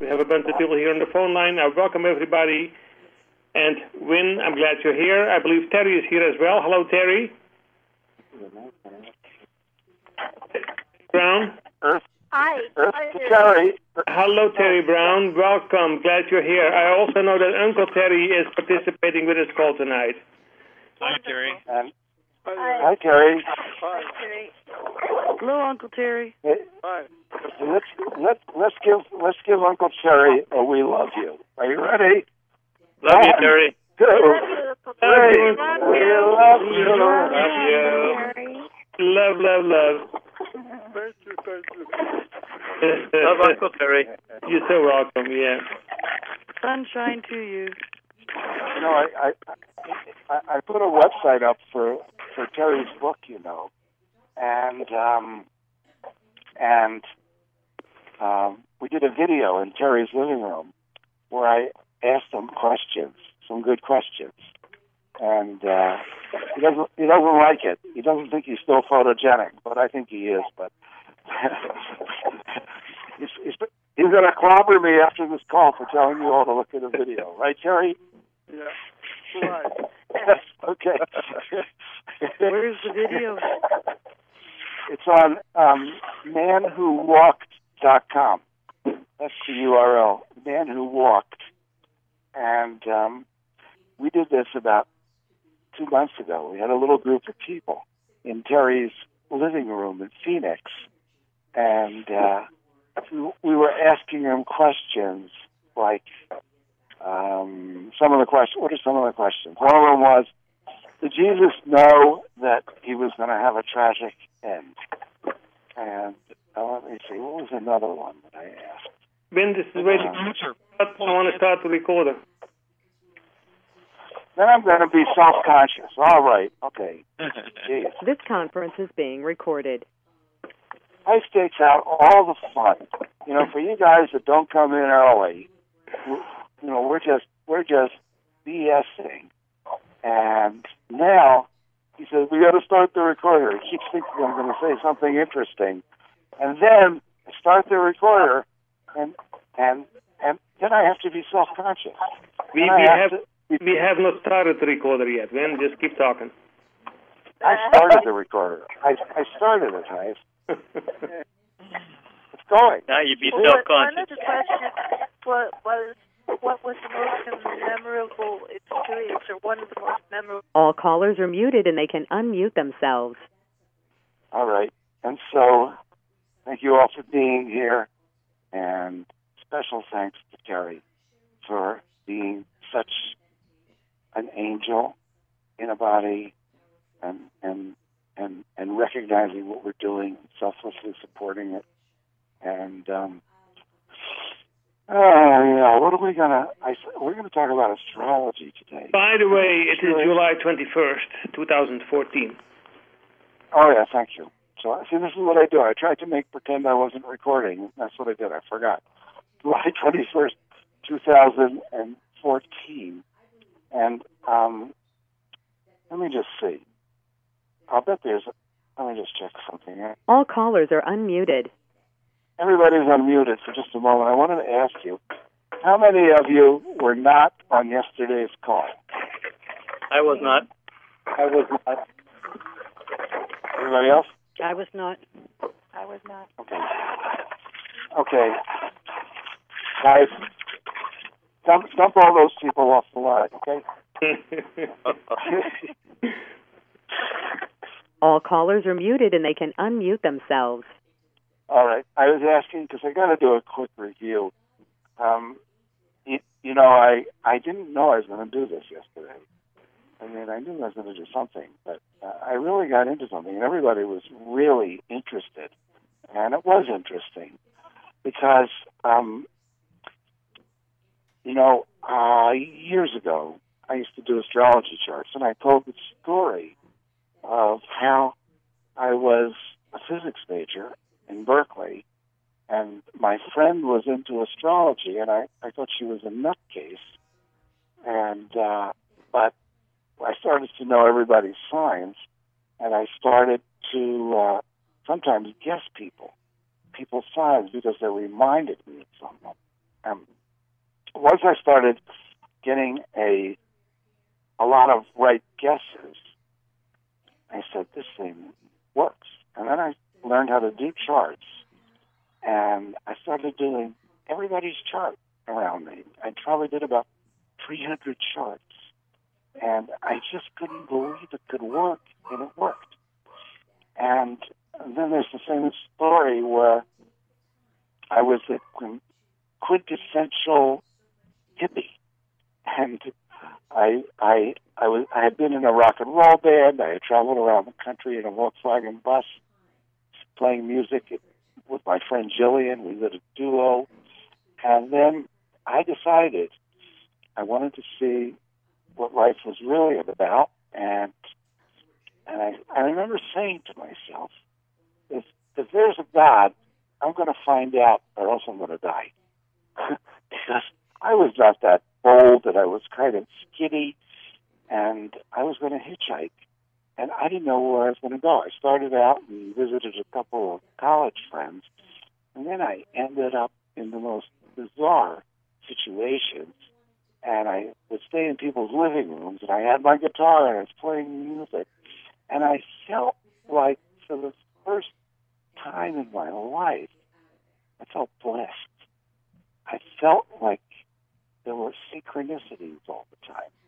We have a bunch of people here on the phone line. I welcome everybody. And Win, I'm glad you're here. I believe Terry is here as well. Hello, Terry. Brown. Hi. Terry. Hello, Terry Brown. Welcome. Glad you're here. I also know that Uncle Terry is participating with his call tonight. Hi, Terry. Hi, Terry. Hi, Terry. Hello, Uncle Terry. Hey, Hi. Let's give Uncle Terry a "We love you." Are you ready? Love you, Terry. Two. Three. We love you. Love you. Love, love, love. Thank you. Love Uncle Terry. You're so welcome, yeah. Sunshine to you. You know, I put a website up for Terry's book, and we did a video in Terry's living room where I asked him questions, some good questions, and he doesn't like it. He doesn't think he's still photogenic, but I think he is. But he's going to clobber me after this call for telling you all to look at the video, right, Terry? Yeah. Right. Okay. Where's the video? It's on manwhowalked.com. That's the URL, Man Who Walked. And we did this about 2 months ago. We had a little group of people in Terry's living room in Phoenix. And we were asking them questions like, some of the questions. What are some of the questions? One of them was, did Jesus know that he was going to have a tragic end? And let me see, what was another one that I asked? Ben, this is waiting. I want to start the recorder. Then I'm going to be self-conscious. All right, okay. Jeez. This conference is being recorded. I stakes out all the fun. For you guys that don't come in early, we're just BSing. And now he says, we got to start the recorder. He keeps thinking I'm going to say something interesting. And then I start the recorder, and then I have to be self-conscious. We have not started the recorder yet. Ben, just keep talking. I started the recorder. I started it, guys. It's going. Now you'd be self-conscious. One of the questions what was the most memorable experience, or one of the most memorable? All callers are muted and they can unmute themselves. All right. And so, thank you all for being here, and special thanks to Terry for being such an angel in a body, and recognizing what we're doing, selflessly supporting it, and what are we gonna? We're gonna talk about astrology today. By the way, it is July 21st, 2014. Oh yeah, thank you. So see, this is what I do. I tried to pretend I wasn't recording. That's what I did. I forgot. July 21st, 2014, and let me just see. I'll bet there's. Let me just check something. All callers are unmuted. Everybody's unmuted for just a moment. I wanted to ask you, how many of you were not on yesterday's call? I was not. I was not. Everybody else? I was not. I was not. Okay. Guys, dump all those people off the line, okay? All callers are muted and they can unmute themselves. All right. I was asking because I got to do a quick review. I didn't know I was going to do this yesterday. I mean, I knew I was going to do something, but I really got into something, and everybody was really interested. And it was interesting because, years ago, I used to do astrology charts, and I told the story of how I was a physics major in Berkeley, and my friend was into astrology, and I thought she was a nutcase. And but I started to know everybody's signs, and I started to sometimes guess people's signs because they reminded me of someone. once I started getting a lot of right guesses, I said, this thing works. And then I learned how to do charts, and I started doing everybody's chart around me. I probably did about 300 charts, and I just couldn't believe it could work, and it worked. And then there's the famous story where I was a quintessential hippie, and I had been in a rock and roll band. I had traveled around the country in a Volkswagen bus, playing music with my friend Jillian. We did a duo, and then I decided I wanted to see what life was really about, and I remember saying to myself, if there's a God, I'm going to find out, or else I'm going to die. Because I was not that bold, and I was kind of skinny, and I was going to hitchhike, and I didn't know where I was going to go. I started out and visited a couple of college friends, and then I ended up in the most bizarre situations, and I would stay in people's living rooms, and I had my guitar, and I was playing music, and I felt like for the first time in my life, I felt blessed. I felt like there were synchronicities all the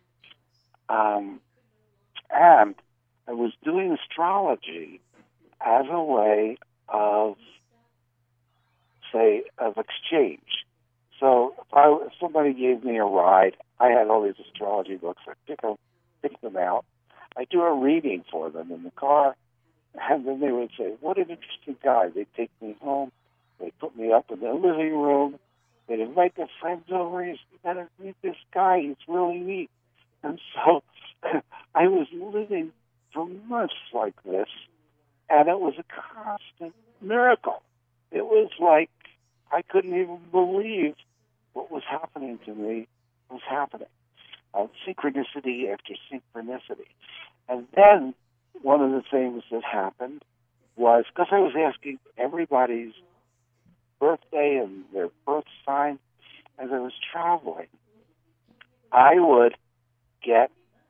time. And I was doing astrology as a way of, say, of exchange. So if somebody gave me a ride, I had all these astrology books. I pick them out. I do a reading for them in the car, and then they would say, what an interesting guy. They'd take me home. They'd put me up in their living room. They'd invite their friends over. You got to meet this guy. He's really neat. And so I was living for months like this, and it was a constant miracle. It was like I couldn't even believe what was happening to me was happening. Synchronicity after synchronicity. And then one of the things that happened was, because I was asking everybody's birthday and their birth sign as I was traveling, I would get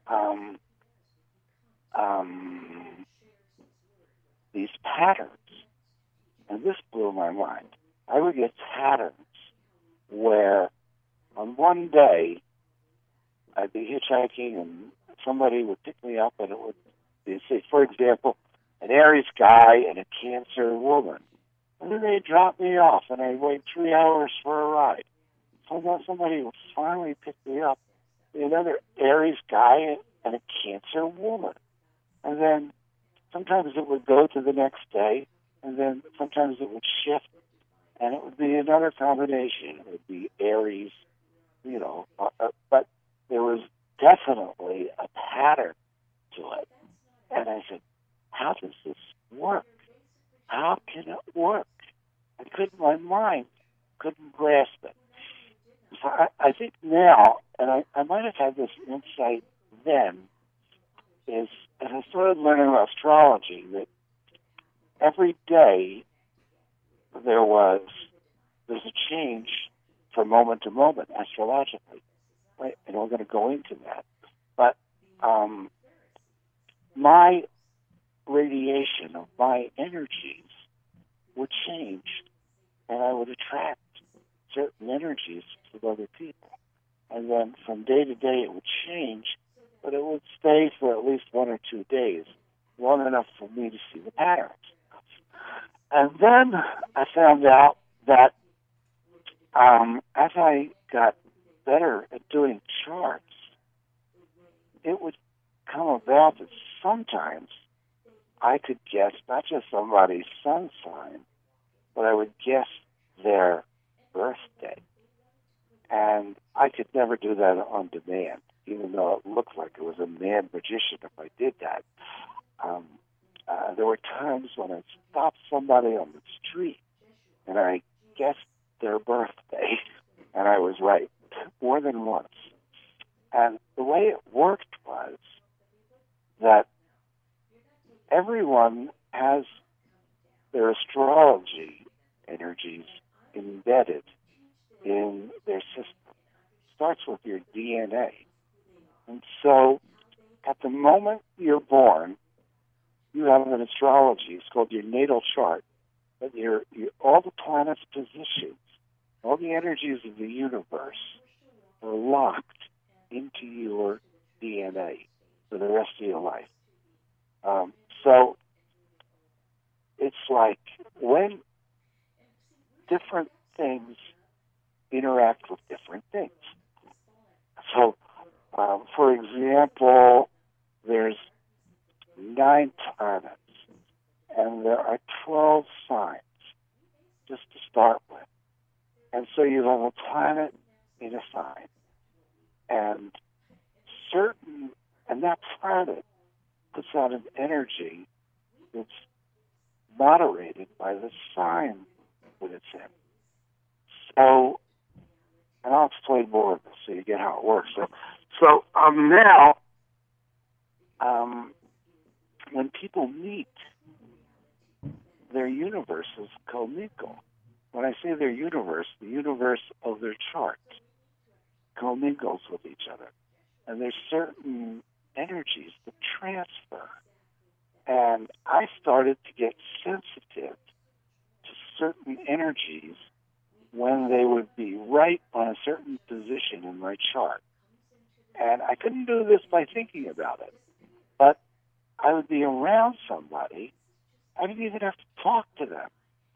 these patterns. And this blew my mind. I would get patterns where on one day I'd be hitchhiking and somebody would pick me up, and it would be, say, for example, an Aries guy and a Cancer woman. And then they'd drop me off, and I'd wait 3 hours for a ride. So then somebody would finally pick me up, another Aries guy and a Cancer woman. And then sometimes it would go to the next day, and then sometimes it would shift, and it would be another combination. It would be Aries, but there was definitely a pattern to it. And I said, how does this work? How can it work? My mind couldn't grasp it. So I think now, and I might have had this insight then, is as I started learning about astrology, that every day there's a change from moment to moment astrologically, right? And we're going to go into that. But my radiation of my energies would change, and I would attract certain energies from other people. And then from day to day it would change, but it would stay for at least 1 or 2 days, long enough for me to see the patterns. And then I found out that as I got better at doing charts, it would come about that sometimes I could guess not just somebody's sun sign, but I would guess their birthday. And I could never do that on demand, even though it looked like it was a mad magician if I did that. There were times when I stopped somebody on the street and I guessed their birthday, and I was right more than once. And the way it worked was that everyone has their astrology energies embedded in their system. starts with your DNA. And so at the moment you're born, you have an astrology. It's called your natal chart. But all the planets' positions, all the energies of the universe are locked into your DNA for the rest of your life. So it's like when different things interact with different things. So, for example, there's 9 planets, and there are 12 signs, just to start with. And so you have a planet in a sign, and that planet puts out an energy that's moderated by the sign that it's in. So, and I'll explain more of this so you get how it works. So now, when people meet, their universes commingle. When I say their universe, the universe of their chart commingles with each other. And there's certain energies that transfer. And I started to get sensitive to certain energies when they would be right on a certain position in my chart. And I couldn't do this by thinking about it. But I would be around somebody. I didn't even have to talk to them.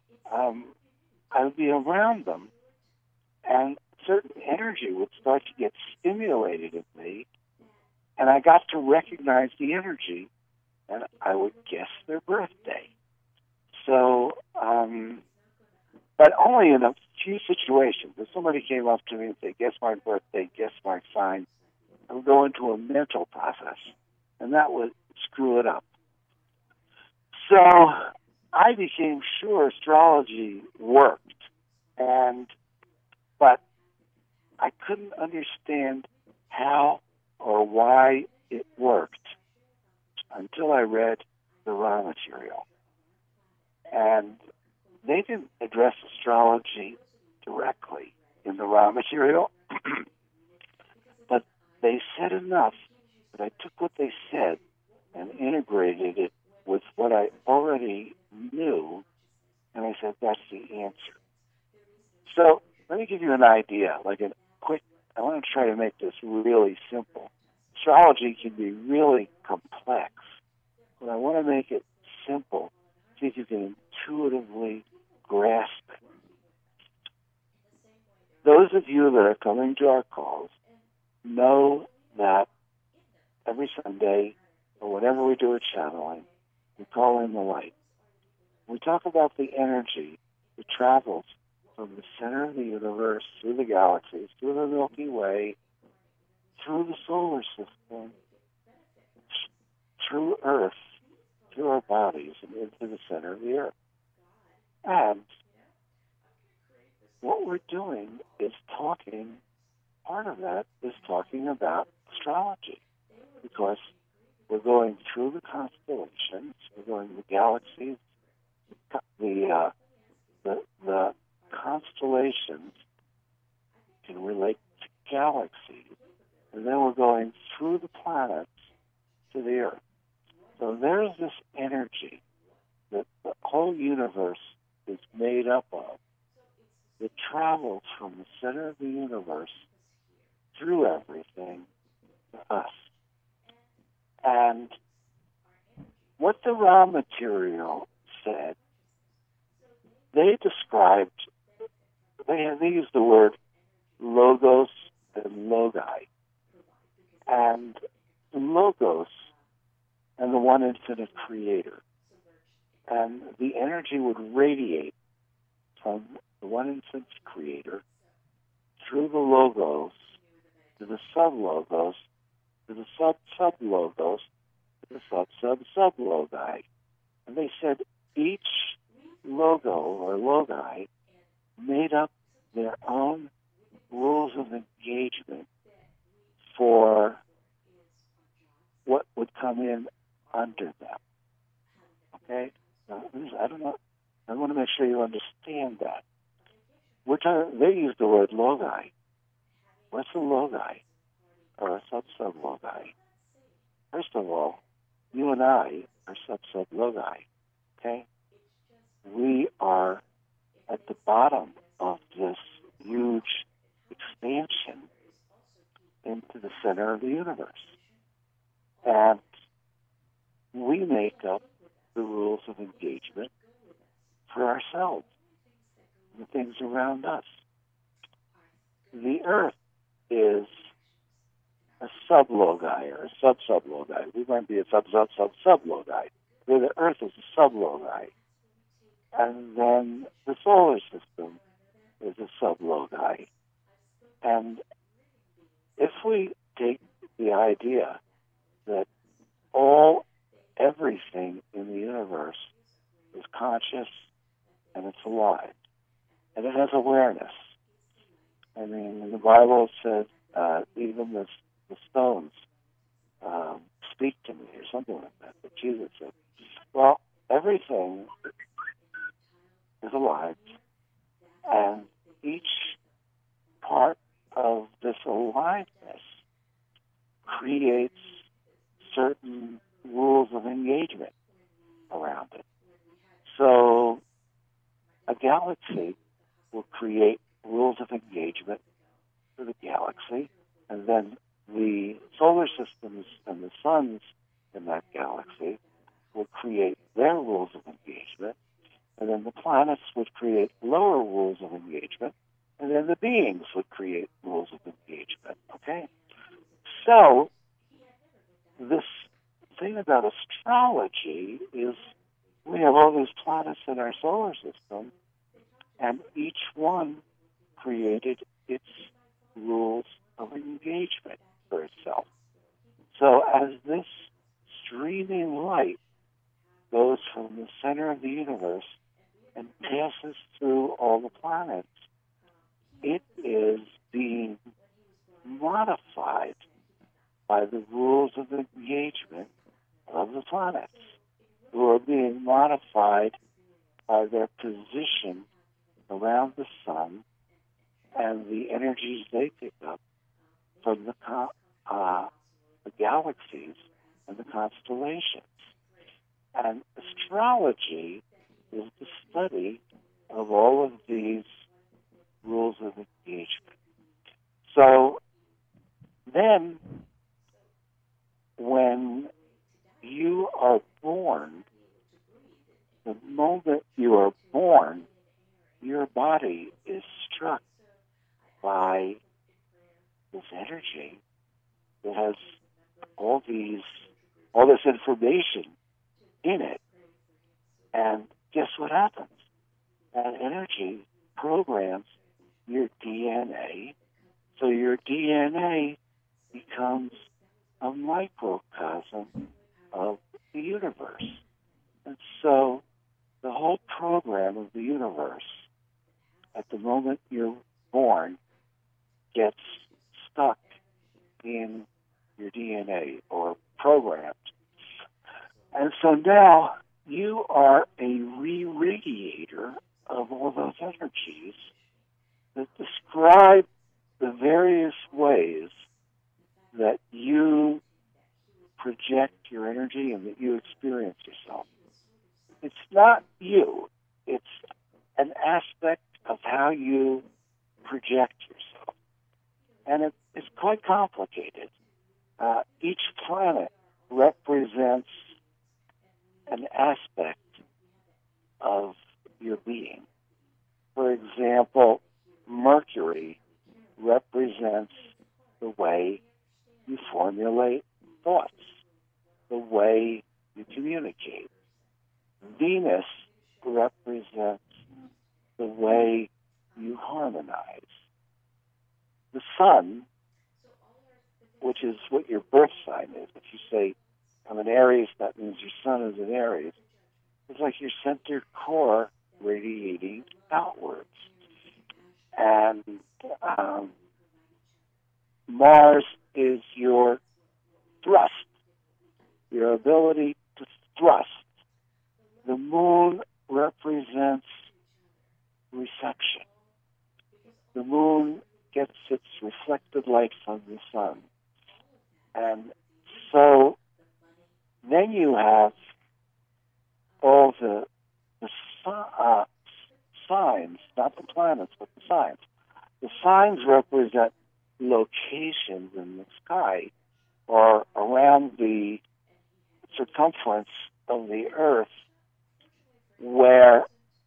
I would be around them, and certain energy would start to get stimulated in me, and I got to recognize the energy, and I would guess their birthday. So, but only in a few situations. If somebody came up to me and said, guess my birthday, guess my sign, I would go into a mental process, and that would screw it up. So I became sure astrology worked, but I couldn't understand how or why it worked until I read the raw material. And they didn't address astrology directly in the raw material, but they said enough that I took what they said and integrated it with what I already knew, and I said, that's the answer. So let me give you an idea, like a quick, I want to try to make this really simple. Astrology can be really complex, but I want to make it simple so you can intuitively grasp it. Those of you that are coming to our calls know that every Sunday, or whenever we do a channeling, we call in the light. We talk about the energy that travels from the center of the universe, through the galaxies, through the Milky Way, through the solar system, through Earth, through our bodies, and into the center of the Earth. And what we're doing is talking, part of that is talking about astrology, because we're going through the constellations, we're going the galaxies, the constellations can relate to galaxies, and then we're going through the planets to the Earth. So there's this energy that the whole universe is made up of that travels from the center of the universe through everything to us. And what the raw material said, they described, they used the word logos and logi. And the logos and the one infinite creator. And the energy would radiate from the one infinite creator through the logos to the sub-logos, to the sub-sub-logos, to the sub-sub-sub-logi. And they said each logo or logi made up their own rules of engagement for what would come in under them. Okay? Now, I don't know. I want to make sure you understand that. They use the word logi. what's a loci or a sub-loci? First of all, you and I are sub-loci, okay? We are at the bottom of this huge expansion into the center of the universe. And we make up the rules of engagement for ourselves, the things around us. The Earth is a sub-loci or a sub-loci. We might be a sub-loci. Where the Earth is a sub-loci. And then the solar system is a sub-loci. And if we take the idea that everything in the universe is conscious and it's alive, and it has awareness. I mean, in the Bible it says even the stones speak to me or something like that. But Jesus said, well, everything is alive, and each part of this aliveness creates certain rules of engagement around it. So a galaxy will create rules of engagement for the galaxy, and then the solar systems and the suns in that galaxy will create their rules of engagement, and then the planets would create lower rules of engagement, and then the beings would create rules of engagement, okay? So this thing about astrology is we have all these planets in our solar system, and each one created its rules of engagement for itself. So as this streaming light goes from the center of the universe and passes through all the planets, it is being modified by the rules of engagement of the planets, who are being modified by their position around the sun and the energies they pick up from the galaxies and the constellations. And astrology is the study of all of these rules of engagement. So then, when you are born, the moment you are born, your body is struck by this energy that has all this information in it. And guess what happens? That energy programs your DNA, so your DNA becomes a microcosm of the universe. And so the whole program of the universe, at the moment you're born, gets stuck in your DNA or programmed. And so now you are a re-radiator of all those energies that describe the various ways that you project your energy and that you experience yourself. It's not you. It's an aspect of how you project yourself. And it's quite complicated. Each planet represents an aspect of your being. For example, Mercury represents the way you formulate thoughts, the way you communicate. Venus represents the way you harmonize. The sun, which is what your birth sign is, if you say, I'm an Aries, that means your sun is an Aries. It's like your center core radiating outwards. And Mars is your thrust, your ability to thrust. The moon represents reception. The moon gets its reflected light from the sun. And so then you have all the signs, not the planets, but the signs. The signs represent locations in the sky or around the circumference of the Earth where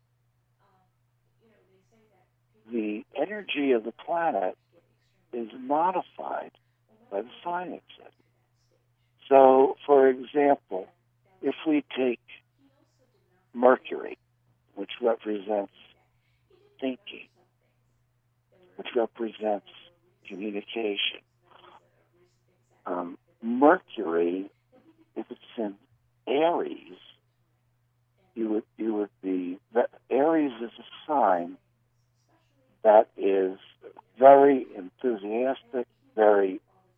the energy of the planet is modified by the sign it's in. So, for example, if we take Mercury, which represents thinking, which represents communication. Mercury, if it's in Aries, you would be, Aries is a sign that is very enthusiastic, very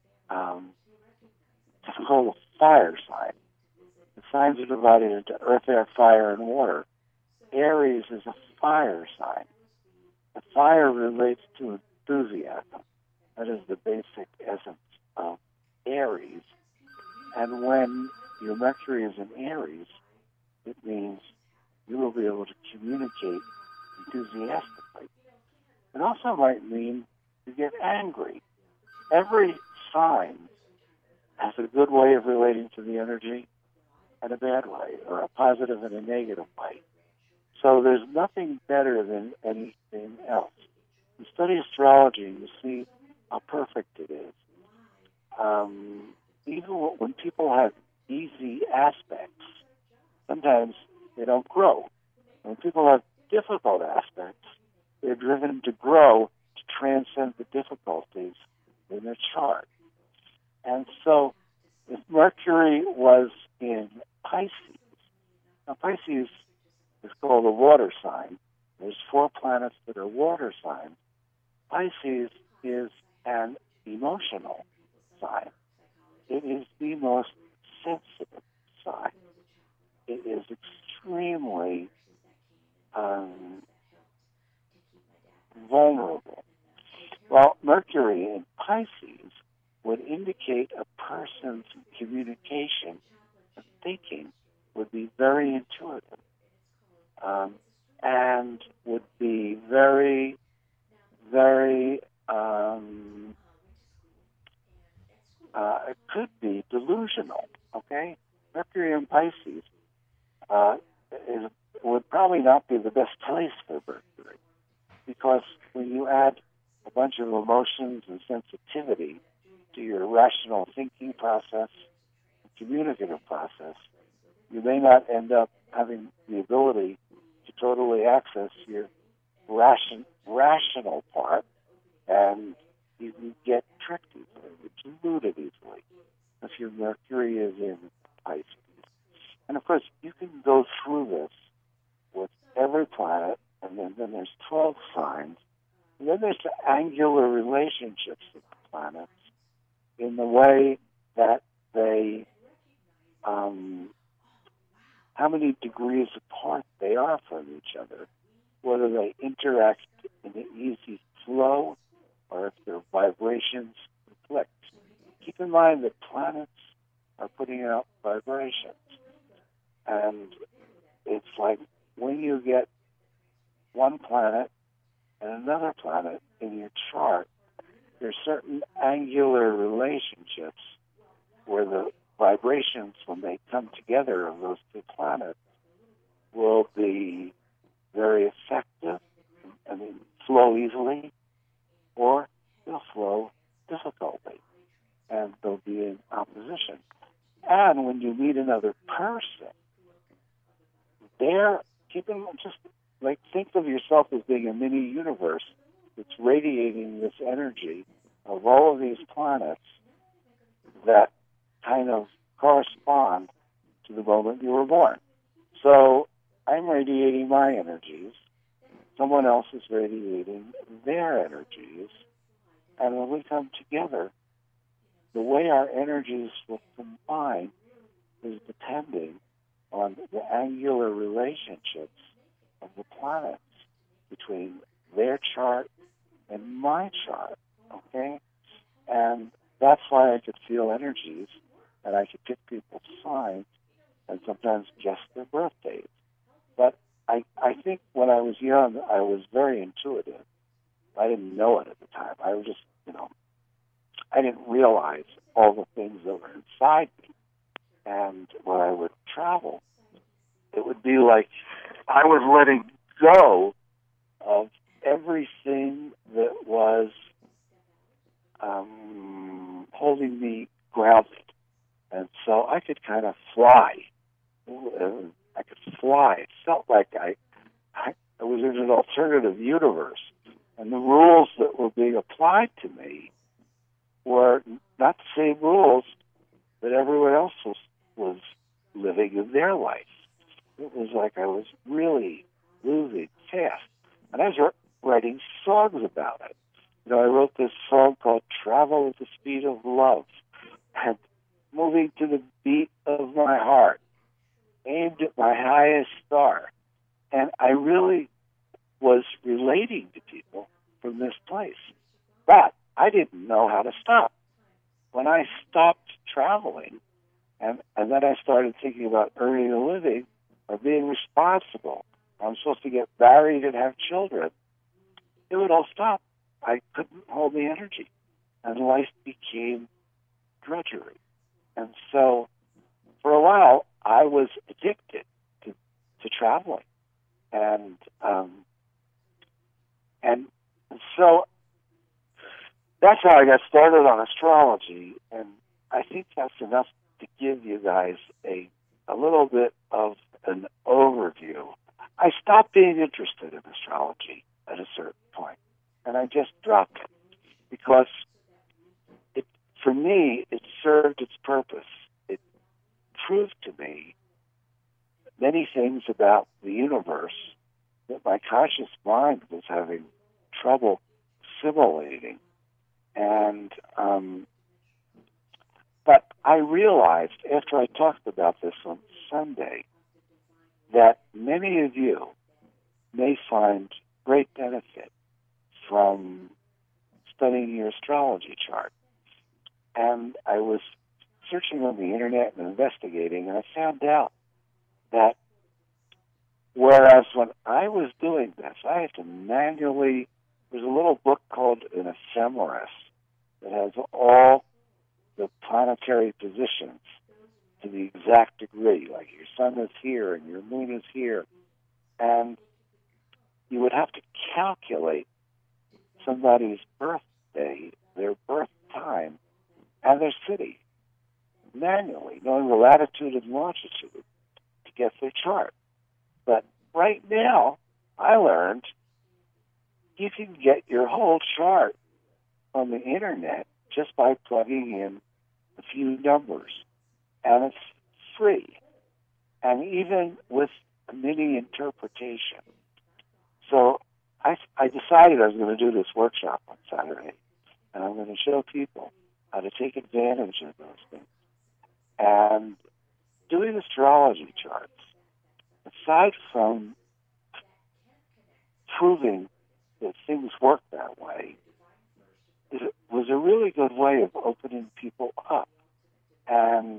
difficult, a fire sign. The signs are divided into earth, air, fire, and water. Aries is a fire sign. The fire relates to enthusiasm. That is the basic essence of Aries. And when your Mercury is in Aries, it means you will be able to communicate enthusiastically. It also might mean you get angry. Every sign has a good way of relating to the energy and a bad way, or a positive and a negative way. So there's nothing better than anything else. You study astrology, you see how perfect it is. Even when people have easy aspects, sometimes they don't grow. When people have difficult aspects, they're driven to grow to transcend the difficulties in their chart. And so if Mercury was in Pisces, now Pisces is called a water sign. There's 4 planets that are water signs. Pisces is an emotional sign. It is the most sensitive sign. It is extremely vulnerable. Well, Mercury in Pisces would indicate a person's communication and thinking would be very intuitive and would be very, very, it could be delusional, okay? Mercury in Pisces would probably not be the best place for Mercury, because when you add a bunch of emotions and sensitivity to your rational thinking process, communicative process, you may not end up having the ability to totally access your rational part, and you can get tricked easily, deluded easily, if your Mercury is in Pisces. And of course, you can go through this with every planet, and then there's 12 signs, and then there's the angular relationships of the planets in the way that they, how many degrees apart they are from each other, whether they interact in an easy flow or if their vibrations conflict. Keep in mind that planets are putting out vibrations. And it's like when you get one planet and another planet in your chart, there's certain angular relationships where the vibrations, when they come together of those 2 planets, will be very effective and flow easily, or they'll flow difficultly, and they'll be in opposition. And when you meet another person, think of yourself as being a mini universe that's radiating this energy of all of these planets that kind of correspond to the moment you were born. So I'm radiating my energies. Someone else is radiating their energies. And when we come together, the way our energies will combine is depending on the angular relationships of the planets between their chart and my chart. okay? And that's why I could feel energies, and I could pick people's signs, and sometimes guess their birthdays. But I think when I was young, I was very intuitive. I didn't know it at the time. I was just, I didn't realize all the things that were inside me. And when I would travel, it would be like I was letting go of everything that was holding me grounded. And so I could kind of fly. I could fly. It felt like I was in an alternative universe. And the rules that were being applied to me were not the same rules that everyone else was living in their life. It was like I was really moving fast. And I was writing songs about it. I wrote this song called Travel at the Speed of Love, and moving to the beat of my heart, aimed at my highest star. And I really was relating to people from this place. But I didn't know how to stop. When I stopped traveling, and then I started thinking about earning a living or being responsible, I'm supposed to get married and have children, it would all stop. I couldn't hold the energy, and life became drudgery. And so, for a while, I was addicted to traveling, and so that's how I got started on astrology. And I think that's enough to give you guys a little bit of an overview. I stopped being interested in astrology at a certain point, and I just dropped it because for me, it served its purpose. It proved to me many things about the universe that my conscious mind was having trouble assimilating. And but I realized after I talked about this on Sunday that many of you may find great benefit from studying your astrology chart. And I was searching on the internet and investigating, and I found out that whereas when I was doing this, I had to manually, there's a little book called an ephemeris that has all the planetary positions to the exact degree, like your sun is here and your moon is here. And you would have to calculate somebody's birthday, their birth time, and their city manually, knowing the latitude and longitude to get their chart. But right now, I learned you can get your whole chart on the internet just by plugging in a few numbers, and it's free, and even with a mini interpretation. So I decided I was going to do this workshop on Saturday, and I'm going to show people how to take advantage of those things. And doing astrology charts, aside from proving that things work that way, it was a really good way of opening people up and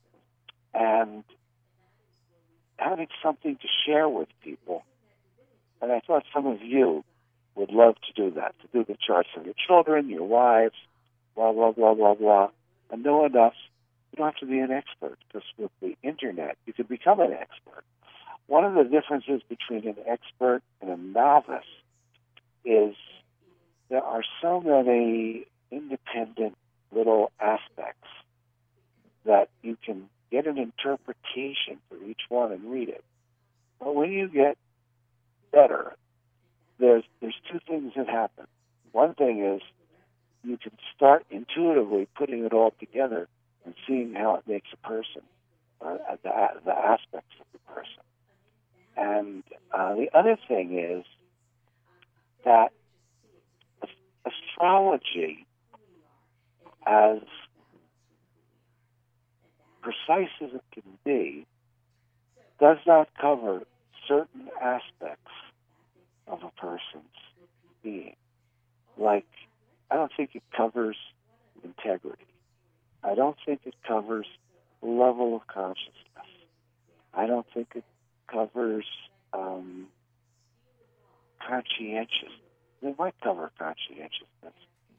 having something to share with people. And I thought some of you would love to do that, to do the charts of your children, your wives, blah, blah, blah, blah, blah, and know enough. You don't have to be an expert, because with the internet, you can become an expert. One of the differences between an expert and a novice is there are so many independent little aspects that you can get an interpretation for each one and read it. But when you get better, there's two things that happen. One thing is you can start intuitively putting it all together and seeing how it makes a person, the aspects of the person. And the other thing is that astrology, as precise as it can be, does not cover certain aspects of a person's being, like I don't think it covers integrity. I don't think it covers level of consciousness. I don't think it covers conscientiousness. It might cover conscientiousness.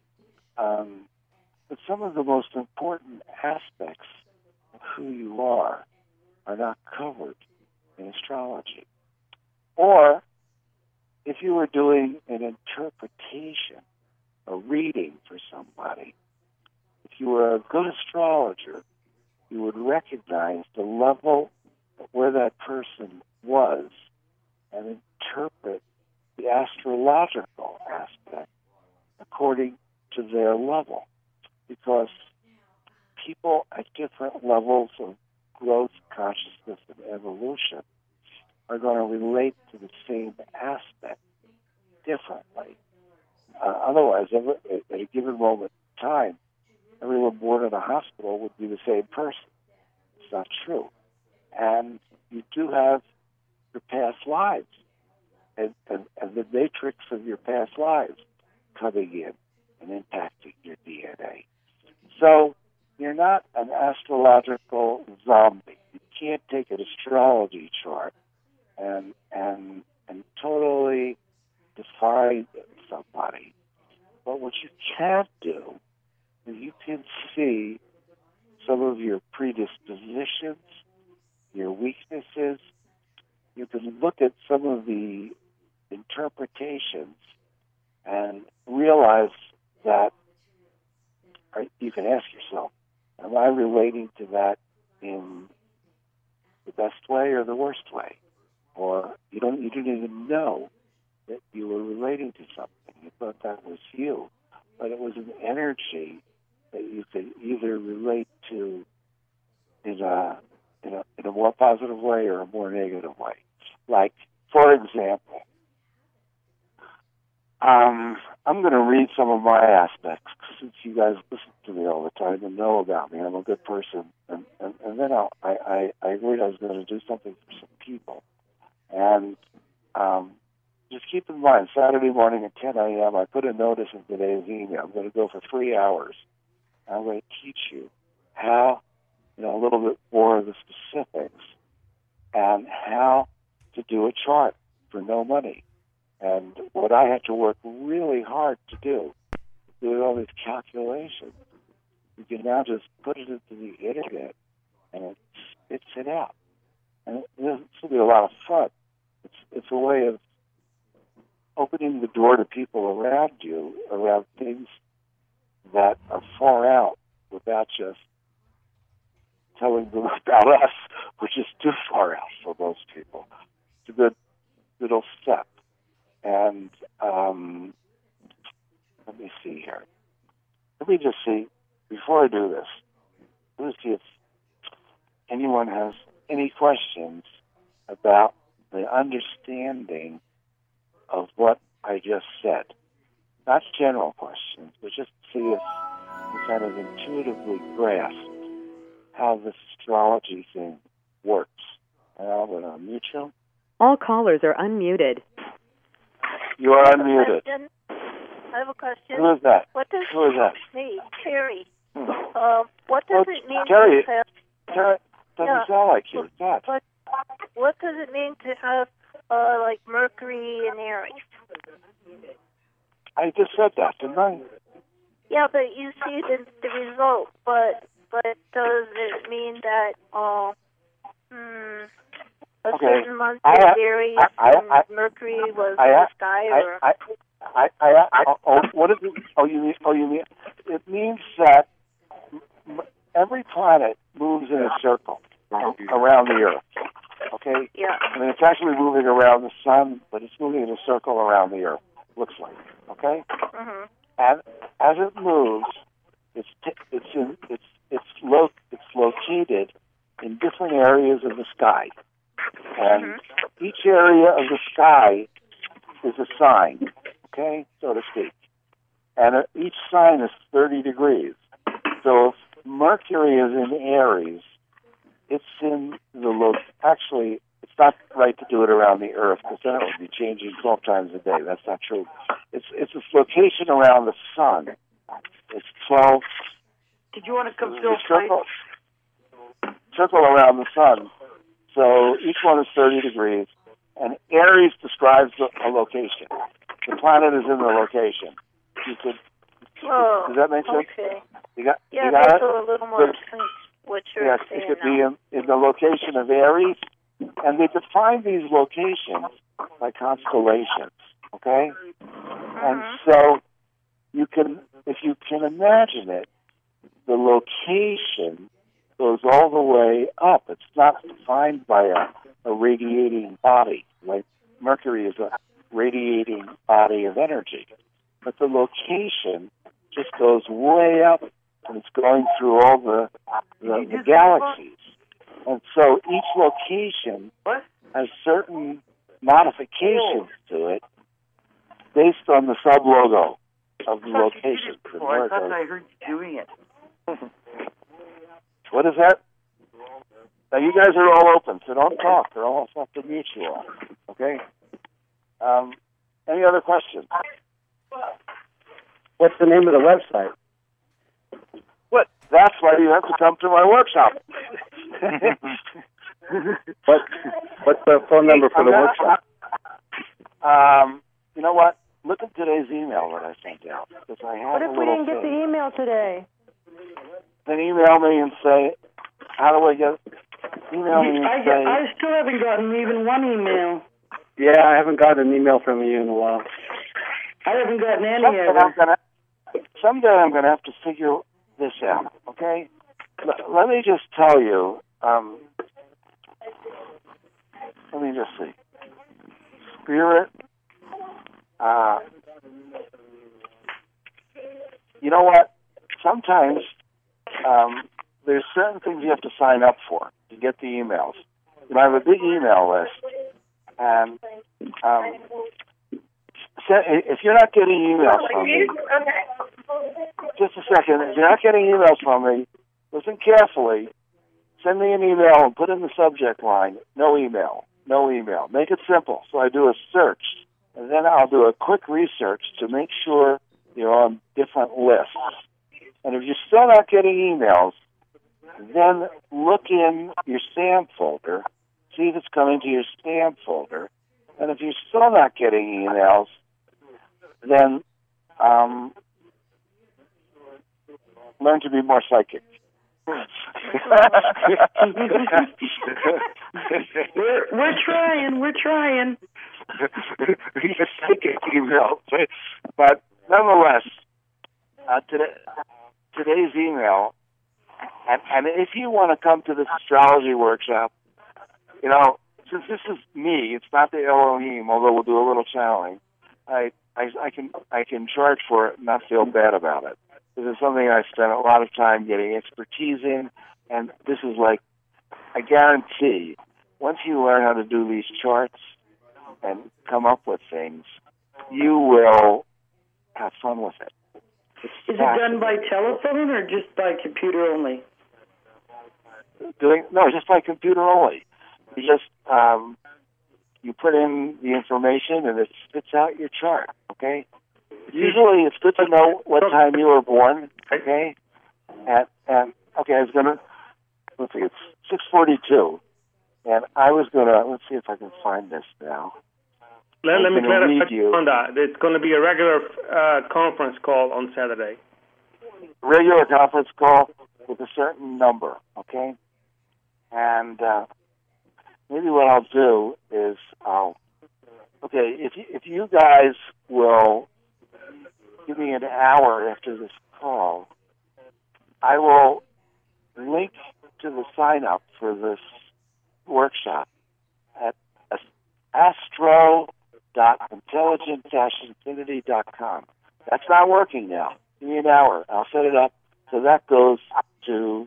But some of the most important aspects of who you are not covered in astrology. Or if you were doing an interpretation, a reading for somebody, if you were a good astrologer, you would recognize the level where that person was and interpret the astrological aspect according to their level. Because people at different levels of growth, consciousness, and evolution are going to relate to the same aspect differently. Otherwise, at a given moment in time, everyone born in a hospital would be the same person. It's not true. And you do have your past lives and the matrix of your past lives coming in and impacting your DNA. So you're not an astrological zombie. You can't take an astrology chart and totally define somebody. But what you can do is you can see some of your predispositions, your weaknesses. You can look at some of the interpretations and realize that you can ask yourself, am I relating to that in the best way or the worst way? Or you didn't even know that you were relating to something. You thought that was you, but it was an energy that you could either relate to in a more positive way or a more negative way. Like, for example, I'm going to read some of my aspects since you guys listen to me all the time and know about me. I'm a good person, and then I agreed I was going to do something for some people. And just keep in mind, Saturday morning at 10 a.m., I put a notice in today's email. I'm going to go for 3 hours. I'm going to teach you how, a little bit more of the specifics and how to do a chart for no money. And what I had to work really hard to do all these calculations, you can now just put it into the internet and it spits it out. And this will be a lot of fun. It's a way of opening the door to people around you, around things that are far out, without just telling them about us, which is too far out for most people. It's a good little step. And let me see here. Let me just see, before I do this, let me see if anyone has any questions about the understanding of what I just said. Not general questions, but just to see if you kind of intuitively grasp how this astrology thing works. And I'm going to unmute you. All callers are unmuted. You are unmuted. I have a question. Who is that? Who is that? Me, Terry. What does it mean Terry, to have... Terry doesn't sound like you. But what does it mean to have, like, Mercury in Aries? I just said that, didn't I? Yeah, but you see the result. But does it mean that a certain month in Aries Mercury was in the sky? What does it? You mean? It means that every planet moves in a circle around the Earth. Okay. Yeah. I mean, it's actually moving around the sun, but it's moving in a circle around the Earth. Looks like. Okay. Mm-hmm. And as it moves, it's located in different areas of the sky, and each area of the sky is a sign, okay, so to speak. And each sign is 30 degrees. So if Mercury is in Aries, it's in the actually it's it's not right to do it around the Earth because then it would be changing 12 times a day. That's not true. It's its location around the sun. It's 12. Did you want to come The circle around the sun. So each one is 30 degrees, and Aries describes a location. The planet is in the location. You could. Does that make sense? Okay. You got that's it? a little more sense what you're Yes, saying it could now. be in the location of Aries, and they define these locations by constellations. Okay, and so you can, if you can imagine it, the location goes all the way up. It's not defined by a radiating body. Like Mercury is a radiating body of energy, but the location just goes way up, and it's going through all the galaxies. And so each location has certain modifications to it based on the sub-logo of the location. I thought I heard you doing it. What is that? Now, you guys are all open, so don't talk. They're all have to mute you all. Okay? Any other questions? What's the name of the website? What? That's why you have to come to my workshop. What's the phone number for the workshop? You know what? Look at today's email that I sent out. Because I have What if we didn't get the email today? Then email me and say, how do I get... Email me and say... I still haven't gotten even one email. Yeah, I haven't gotten an email from you in a while. I haven't gotten any ever. Someday I'm going to have to figure this out, okay? Let me just tell you, let me just see. Spirit, you know what? Sometimes there's certain things you have to sign up for to get the emails. You know, I have a big email list, and if you're not getting emails from me, just a second, if you're not getting emails from me, listen carefully, send me an email and put in the subject line, no email, no email. Make it simple. So I do a search, and then I'll do a quick research to make sure you're on different lists. And if you're still not getting emails, then look in your spam folder, see if it's coming to your spam folder. And if you're still not getting emails, then learn to be more psychic. We're trying. Psychic email. But nonetheless, today's email, and if you want to come to this astrology workshop, you know, since this is me, it's not the Elohim, although we'll do a little channeling, I can charge for it and not feel bad about it. This is something I spent a lot of time getting expertise in, and this is like, I guarantee, once you learn how to do these charts and come up with things, you will have fun with it. Is it done by telephone or just by computer only? No, just by computer only. You just you put in the information and it spits out your chart. Okay. Usually, it's good to know what time you were born. Okay. And okay, I was gonna let's see. It's 6:42, and I was gonna let's see if I can find this now. Let me clarify on that. It's going to be a regular conference call on Saturday. Regular conference call with a certain number, okay? And maybe what I'll do is, if you guys will give me an hour after this call, I will link to the sign-up for this workshop at astro.intelligent-infinity.com. That's not working now. Give me an hour. I'll set it up so that goes to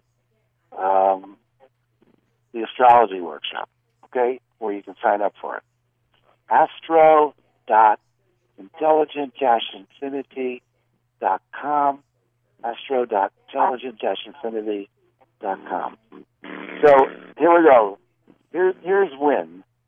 the astrology workshop, okay, where you can sign up for it. astro.intelligent-infinity.com. astro.intelligent-infinity.com. So here we go. Here's Wynn.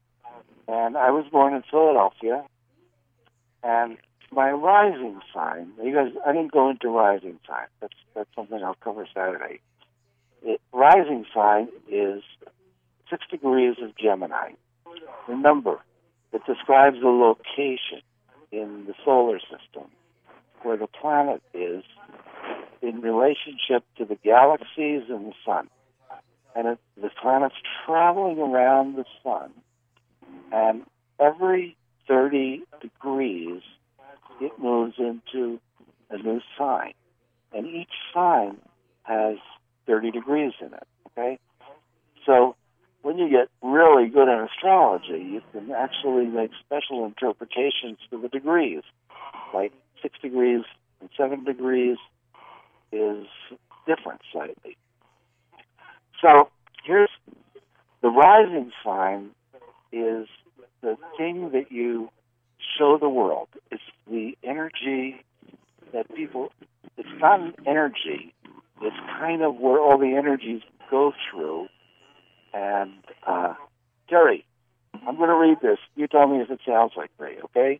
And I was born in Philadelphia. And my rising sign, you guys, I didn't go into rising sign. That's something I'll cover Saturday. Rising sign is 6 degrees of Gemini. Remember, it describes the location in the solar system where the planet is in relationship to the galaxies and the sun. And the planet's traveling around the sun, and every 30 degrees, it moves into a new sign. And each sign has 30 degrees in it, okay? So when you get really good at astrology, you can actually make special interpretations for the degrees. Like 6 degrees and 7 degrees is different slightly. So here's the rising sign is the thing that you show the world. It's the energy that people, it's not an energy, it's kind of where all the energies go through. And, Terry, I'm going to read this. You tell me if it sounds like me, okay?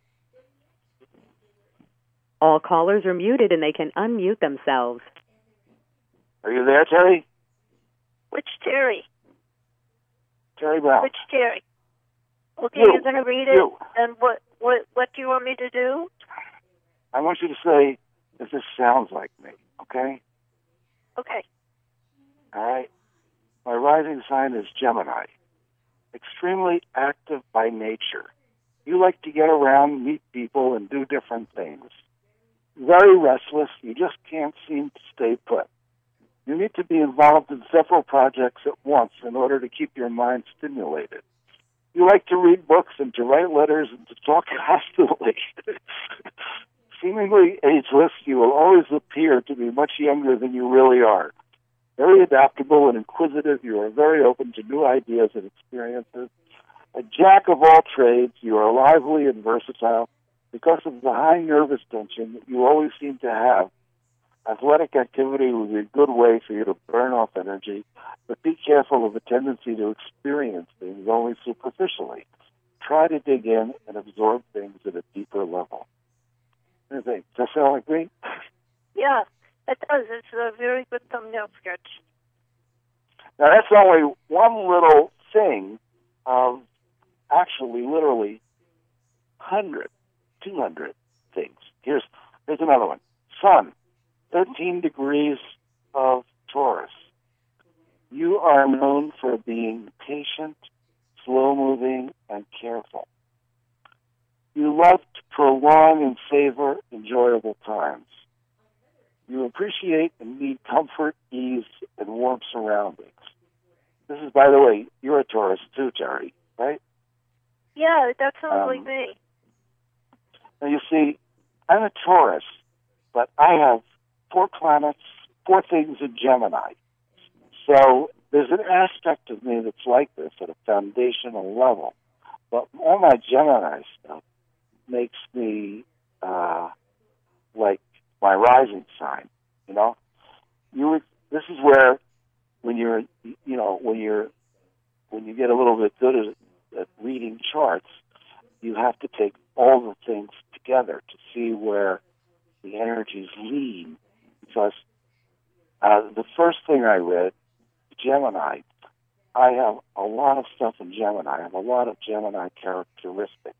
All callers are muted and they can unmute themselves. Are you there, Terry? Which Terry? Terry Brown. Which Terry? Okay, You. you're going to read it? You. And what do you want me to do? I want you to say if this sounds like me, okay? Okay. All right. My rising sign is Gemini. Extremely active by nature. You like to get around, meet people, and do different things. Very restless. You just can't seem to stay put. You need to be involved in several projects at once in order to keep your mind stimulated. You like to read books and to write letters and to talk constantly. Seemingly ageless, you will always appear to be much younger than you really are. Very adaptable and inquisitive, you are very open to new ideas and experiences. A jack of all trades, you are lively and versatile. Because of the high nervous tension that you always seem to have, athletic activity would be a good way for you to burn off energy, but be careful of a tendency to experience things only superficially. Try to dig in and absorb things at a deeper level. What do you think? Does that sound like me? Yeah, it does. It's a very good thumbnail sketch. Now, that's only one little thing of actually literally 100, 200 things. Here's another one. Sun, 13 degrees of Taurus. You are known for being patient, slow-moving, and careful. You love to prolong and savor enjoyable times. You appreciate and need comfort, ease, and warm surroundings. This is, by the way, you're a Taurus too, Terry, right? Yeah, that sounds like me. Now, you see, I'm a Taurus, but I have 4 planets, 4 things in Gemini. So there's an aspect of me that's like this at a foundational level. But all my Gemini stuff makes me like my rising sign, you know? This is where when you get a little bit good at reading charts, you have to take all the things together to see where the energies lead. Because the first thing I read, Gemini, I have a lot of stuff in Gemini. I have a lot of Gemini characteristics.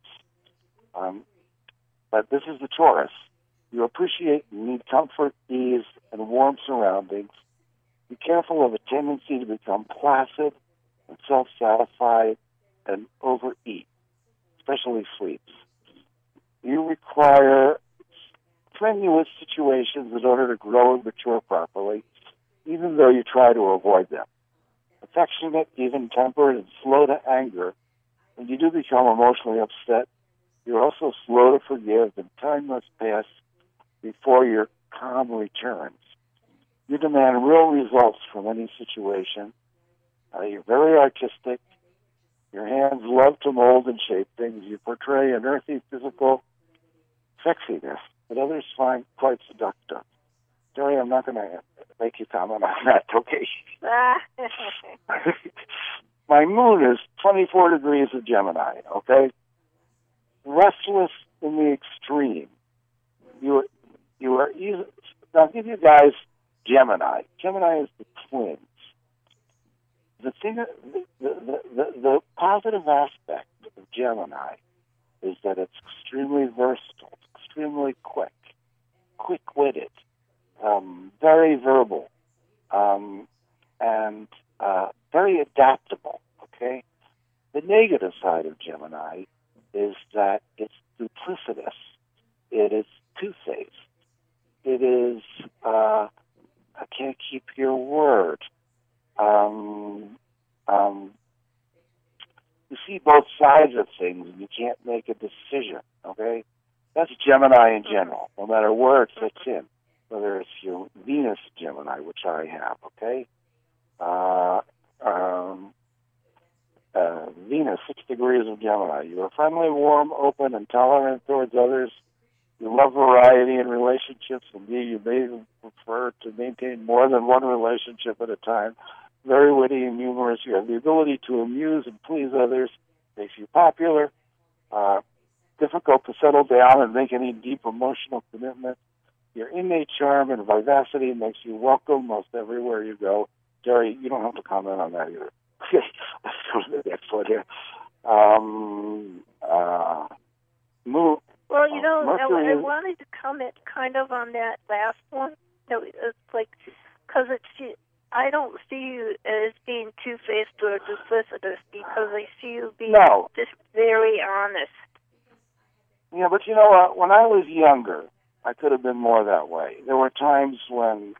But this is the Taurus. You appreciate and need comfort, ease, and warm surroundings. Be careful of a tendency to become placid and self-satisfied and overeat, especially sweets. You require strenuous situations in order to grow and mature properly, even though you try to avoid them. Affectionate, even-tempered, and slow to anger. When you do become emotionally upset, you're also slow to forgive, and time must pass before your calm returns. You demand real results from any situation. You're very artistic. Your hands love to mold and shape things. You portray an earthy, physical sexiness that others find quite seductive. Terry, I'm not going to make you comment on that, okay? my moon is 24 degrees of Gemini, okay? Restless in the extreme. You are easy. I'll give you guys Gemini. Gemini is the twins. The thing, the positive aspect of Gemini is that it's extremely versatile, extremely quick-witted, very verbal, and very adaptable, okay? The negative side of Gemini is that it's duplicitous. It is two-faced. It is, I can't keep your word. You see both sides of things and you can't make a decision, okay? That's Gemini in general, no matter where it fits in, whether it's your Venus Gemini, which I have, okay? Venus, 6 degrees of Gemini. You are friendly, warm, open, and tolerant towards others. You love variety in relationships. Indeed, you may prefer to maintain more than one relationship at a time. Very witty and humorous. You have the ability to amuse and please others. Makes you popular. Difficult to settle down and make any deep emotional commitment. Your innate charm and vivacity makes you welcome most everywhere you go. Jerry, you don't have to comment on that either. Let's go to the next one here. Move. Well, you know, Mercury I wanted to comment kind of on that last one. It's like, because I don't see you as being two-faced or duplicitous because I see you being just very honest. Yeah, but you know what? When I was younger, I could have been more that way. There were times when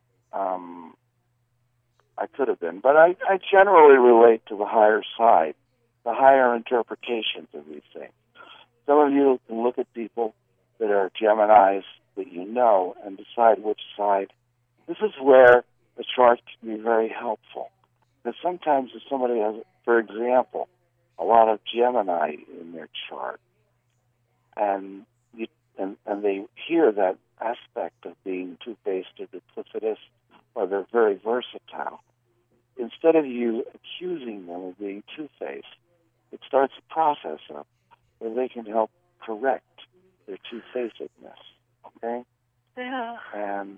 I could have been, but I generally relate to the higher side, the higher interpretations of these things. Some of you can look at people that are Geminis that you know and decide which side. This is where the chart can be very helpful. Because sometimes if somebody has, for example, a lot of Gemini in their chart, and they hear that aspect of being two-faced or duplicitous, or they're very versatile, instead of you accusing them of being two-faced, it starts a process up where they can help correct their two-facedness, okay? Yeah. And,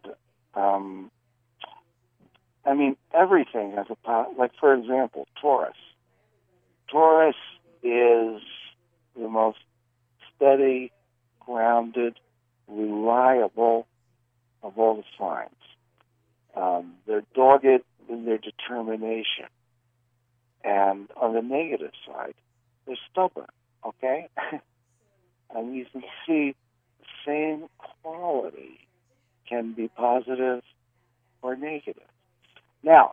I mean, everything has like, for example, Taurus. Taurus is the most steady, grounded, reliable of all the signs. They're dogged in their determination. And on the negative side, they're stubborn, okay? And you can see the same quality can be positive or negative. Now,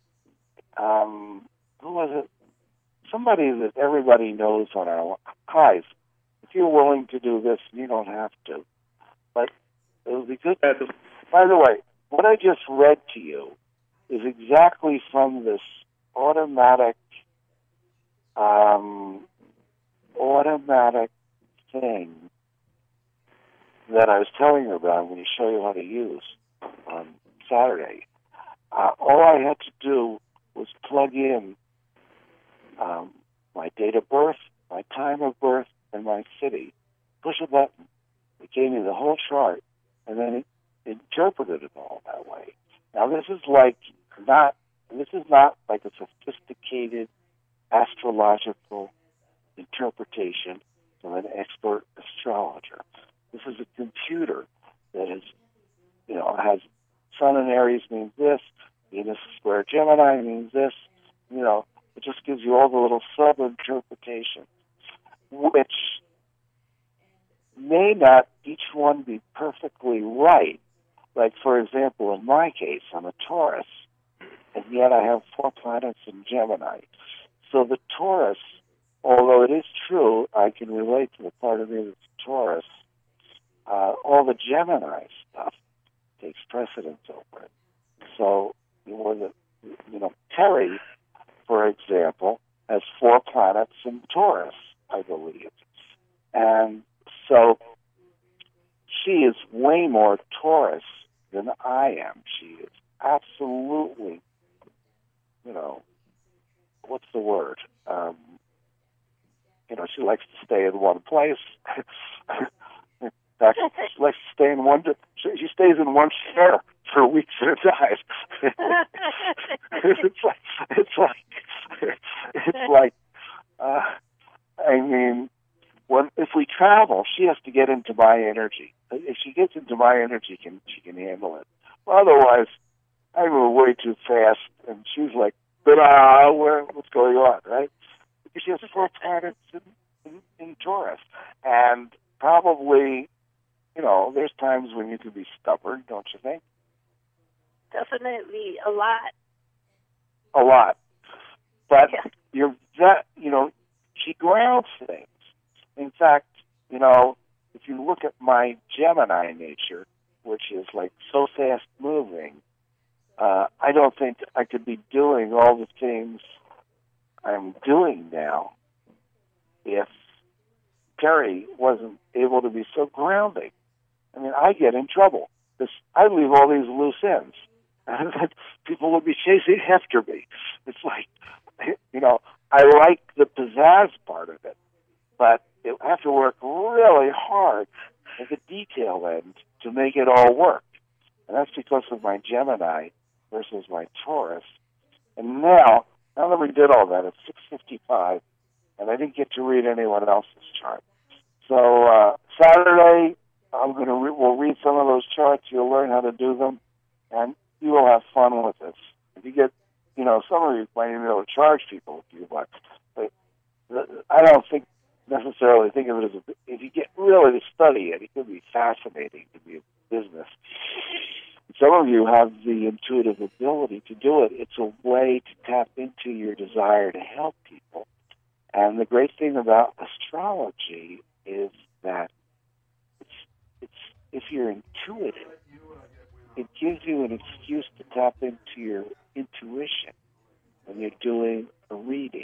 who was it? Somebody that everybody knows on our guys. If you're willing to do this, you don't have to. But it would be good. By the way, what I just read to you is exactly from this automatic thing that I was telling you about. I'm going to show you how to use on Saturday. All I had to do was plug in my date of birth, my time of birth, and my city. Push a button. It gave me the whole chart, and then it interpreted it all that way. Now this is not like a sophisticated astrological interpretation from an expert astrologer. This is a computer that has Sun in Aries means this, Venus square Gemini means this. It just gives you all the little sub-interpretations, which may not each one be perfectly right. Like, for example, in my case, I'm a Taurus, and yet I have 4 planets in Gemini. So the Taurus, although it is true, I can relate to the part of me that's Taurus, all the Gemini stuff takes precedence over it. So, Terry, for example, has 4 planets in Taurus, I believe. And so she is way more Taurus than I am. She is absolutely, what's the word? She likes to stay in one place. In fact, she likes to stay in one. She stays in one chair for weeks at a time. It's like. I mean, if we travel, she has to get into my energy. If she gets into my energy, she can handle it. Otherwise, I move way too fast, and she's like, what's going on, right? Because she has 4 planets in Taurus. And probably, there's times when you can be stubborn, don't you think? Definitely a lot. A lot. But she grounds things. In fact, if you look at my Gemini nature, which is like so fast moving, I don't think I could be doing all the things I'm doing now if Terry wasn't able to be so grounding. I mean, I get in trouble because I leave all these loose ends. People would be chasing after me. It's like, I like the pizzazz part of it, but you have to work really hard at the detail end to make it all work. And that's because of my Gemini versus my Taurus. And now that we did all that, it's 6:55, and I didn't get to read anyone else's chart. So Saturday, we'll read some of those charts. You'll learn how to do them, and you will have fun with this. If you get, some of you might even be able to charge people a few bucks, but I don't necessarily think of it as if you get really to study it, it could be fascinating to be a business. Some of you have the intuitive ability to do it. It's a way to tap into your desire to help people. And the great thing about astrology is that if you're intuitive, it gives you an excuse to tap into your intuition when you're doing a reading.